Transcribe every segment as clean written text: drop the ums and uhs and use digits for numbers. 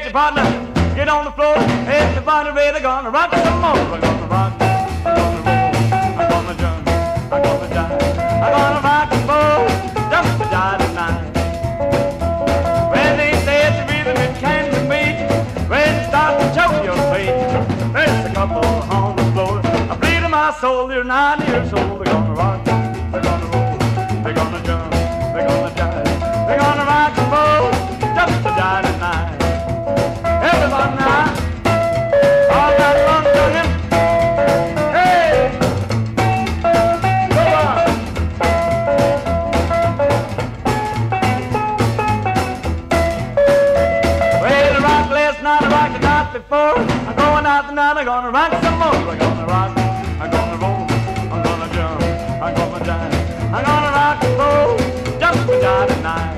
your partner, get on the floor. Everybody ready, gonna rock some more. We're gonna rock, we're gonna roll, I'm gonna jump, I'm gonna jive, I'm gonna rock and roll, jump and jive tonight. When they say it's the rhythm it can to me, when you start to choke your feet, there's a couple on the floor. I bleed in my soul, they're 9 years old. They're gonna rock, they're gonna roll, they're gonna jump, they're gonna jive, they're gonna rock and roll, jump and jive tonight. Everybody now, all that fun singing. Hey, go on. Well, I rocked last night, I rocked the night before. I'm going out tonight, I'm gonna rock some more. I'm gonna rock, I'm gonna roll, I'm gonna jump, I'm gonna jive, I'm gonna rock and roll, jump and jive tonight.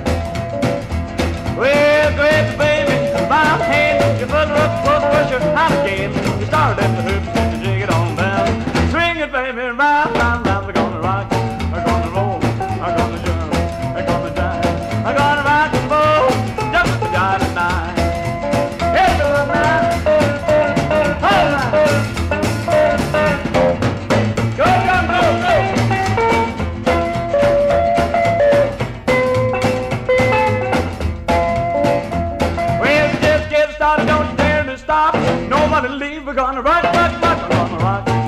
Well, grab the baby by the hand, you put her up close, push her out again. You start at the hoops and you jig it on down. Swing it, baby, round, round, round. We're gonna rock, we're gonna roll, I'm gonna jump, we're gonna jive, I'm gonna rock and roll, jump and jive tonight. Everyone now, all right. Go, go, go, go. Well, just get started, don't you dare to stop. Nobody leave, we're gonna rock, rock, rock, we're gonna rock.